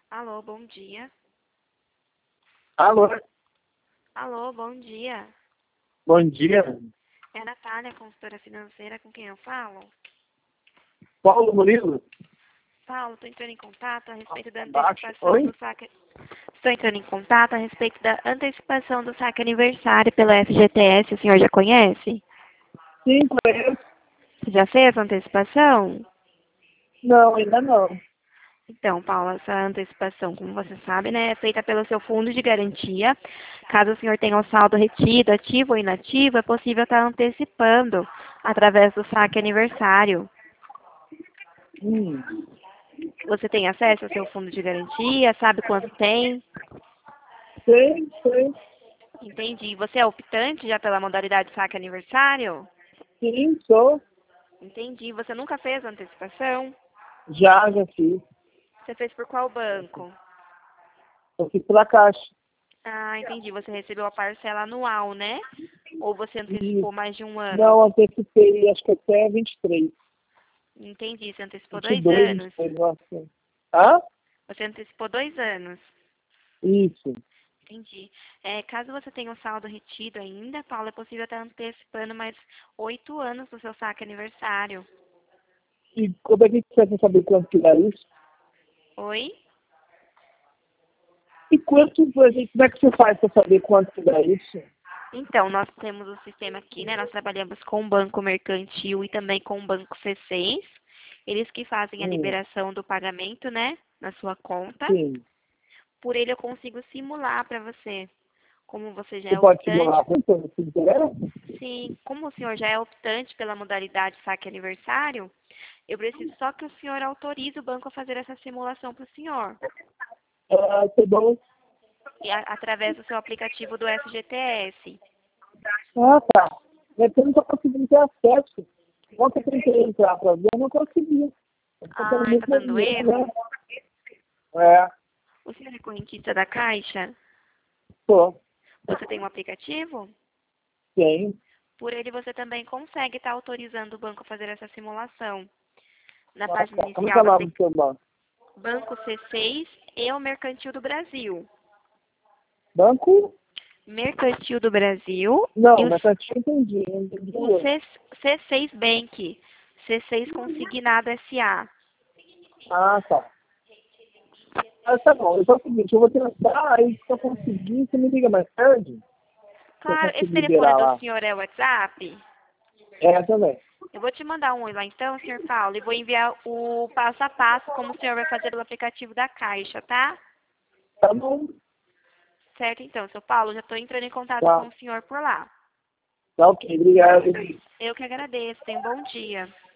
Alô, bom dia. Alô, Alô, bom dia. bom dia. É a Natália, consultora financeira, com quem eu falo? Paulo Murilo, Paulo, estou entrando em contato a respeito da abaixo. antecipação Oi? do saque. Estou entrando em contato a respeito da antecipação do saque aniversário pela FGTS. O senhor já conhece? Sim, conheço. Você já fez a antecipação? Não, ainda não. Então, Paulo, essa antecipação, como você sabe, né, é feita pelo seu fundo de garantia. Caso o senhor tenha o saldo retido, ativo ou inativo, é possível estar antecipando através do saque aniversário. Hum, Você tem acesso ao seu fundo de garantia? Sabe quanto tem? sei. Entendi. Você é optante já pela modalidade saque aniversário? Sim, sou. Entendi. Você nunca fez antecipação? Já fiz. Você fez por qual banco? Eu fiz pela Caixa. Ah, entendi. Você recebeu a parcela anual, né? Ou você E antecipou mais de um ano? não antecipei, acho que até 23. Entendi. Você antecipou 22, 2 anos. 23, nossa. Hã? Você antecipou 2 anos. Isso. Entendi. Caso você tenha um saldo retido ainda, Paulo, é possível estar antecipando mais 8 anos do seu saque aniversário. E como é que você quer saber quanto que dá isso? Oi? E quanto, como é que você faz para saber quanto que dá isso? Então, nós temos o sistema aqui, né? Nós trabalhamos com o banco mercantil e também com o banco C6. Eles que fazem a Hum, liberação do pagamento, né? Na sua conta. sim. Por ele eu consigo simular para você. Como você já Você é pode optante, simular para você, se interessa? sim, como o senhor já é optante pela modalidade saque aniversário, eu preciso só que o senhor autorize o banco a fazer essa simulação para o senhor. Ah, tá bom. E através do seu aplicativo do FGTS. Ah, tá. É que eu não estou conseguindo ter acesso. Ontem eu tentei entrar para ver, eu não conseguia. Eu estou tendo Ah, tá muito dando movimento, erro? né? É, O senhor é correntista da Caixa? tô. Você tem um aplicativo? Tem. Por ele você também consegue estar autorizando o banco a fazer essa simulação. Na Ah, página tá. Como é que inicial é o do nome do seu banco? Banco C6 e o Mercantil do Brasil. Banco? Mercantil do Brasil e Não, mas eu tinha entendi. Eu entendi o o outro. C6 Bank. C6 Consignado SA. Ah, tá. Ah, tá bom. Então é o seguinte, eu vou tentar, aí se eu conseguir, você me liga mais tarde. Se eu Claro, esse consigo telefone liberar do lá. senhor é o WhatsApp? É, também. Eu vou te mandar um oi lá então, senhor Paulo, e vou enviar o passo a passo como o senhor vai fazer pelo aplicativo da Caixa, tá? Tá bom. Certo, então, seu Paulo, já estou entrando em contato com Tá. o senhor por lá. Tá ok, obrigado. Eu que agradeço. Tenha um bom dia.